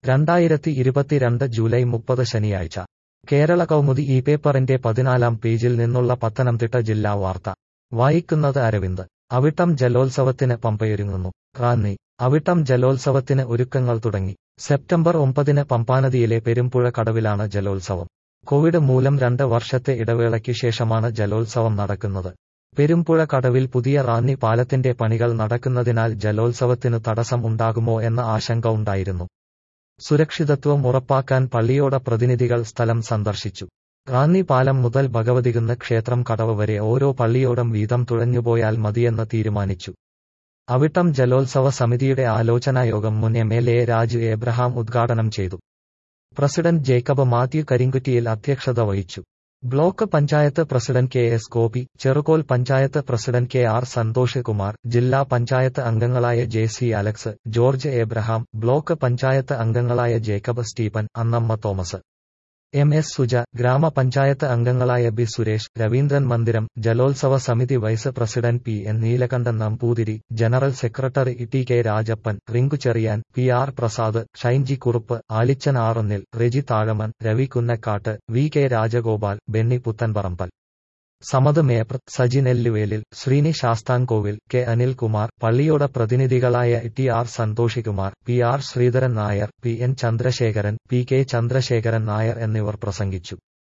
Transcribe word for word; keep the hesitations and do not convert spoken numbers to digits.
രണ്ടായിരത്തി ഇരുപത്തിരണ്ട് ജൂലൈ മുപ്പത് ശനിയാഴ്ച കേരള കൗമുദി ഈ പേപ്പറിന്റെ പതിനാലാം പേജിൽ നിന്നുള്ള പത്തനംതിട്ട ജില്ലാ വാർത്ത വായിക്കുന്നത് അരവിന്ദ്. അവിട്ടം ജലോത്സവത്തിന് പമ്പയൊരുങ്ങുന്നു. റാന്നി. അവിട്ടം ജലോത്സവത്തിന് ഒരുക്കങ്ങൾ തുടങ്ങി. സെപ്റ്റംബർ ഒമ്പതിന് പമ്പാനദിയിലെ പെരുമ്പുഴ കടവിലാണ് ജലോത്സവം. കോവിഡ് മൂലം രണ്ട് വർഷത്തെ ഇടവേളയ്ക്ക് ശേഷമാണ് ജലോത്സവം നടക്കുന്നത്. പെരുമ്പുഴ കടവിൽ പുതിയ റാന്നി പാലത്തിന്റെ പണികൾ നടക്കുന്നതിനാൽ ജലോത്സവത്തിനു തടസ്സം ഉണ്ടാകുമോ എന്ന ആശങ്ക ഉണ്ടായിരുന്നു. സുരക്ഷിതത്വം ഉറപ്പാക്കാൻ പള്ളിയോട പ്രതിനിധികൾ സ്ഥലം സന്ദർശിച്ചു. റാന്നി പാലം മുതൽ ഭഗവതികുന്ന് ക്ഷേത്രം കടവ് വരെ ഓരോ പള്ളിയോടം വീതം തുഴഞ്ഞുപോയാൽ മതിയെന്ന് തീരുമാനിച്ചു. അവിട്ടം ജലോത്സവ സമിതിയുടെ ആലോചനായോഗം മുൻ M L A Raju Abraham ഉദ്ഘാടനം ചെയ്തു. പ്രസിഡന്റ് ജേക്കബ് മാത്യു കരിങ്കുറ്റിയിൽ അധ്യക്ഷത വഹിച്ചു. Block panchayat president K S Gopi, Cherukol panchayat president K R Santhosh Kumar, ജില്ലാ പഞ്ചായത്ത് അംഗങ്ങളായ J C Alex, George Abraham, block panchayat അംഗങ്ങളായ Jacob Stephen, Annamma Thomas, M S Suja, ഗ്രാമപഞ്ചായത്ത് അംഗങ്ങളായ ബി സുരേഷ്, രവീന്ദ്രൻ മന്ദിരം, ജലോത്സവ സമിതി vice president P N Neelakantan Namboothiri, general secretary T K Rajappan, Rinku Cheriyan, P R Prasad, Shinji Kurup, Alichan Arunnil, Reji Thazhaman, Ravi Kunnakkattu, V K Rajagopal, Benny Puthanparambil, Samath Mepra, Saji Nelluvelil, Sreeni Sasthamkovil, K Anilkumar, പള്ളിയോട പ്രതിനിധികളായ T R Santhoshkumar, P R Sreedharan Nair, P N Chandrasekharan, P K Chandrasekharan Nair എന്നിവർ പ്രസംഗിച്ചു.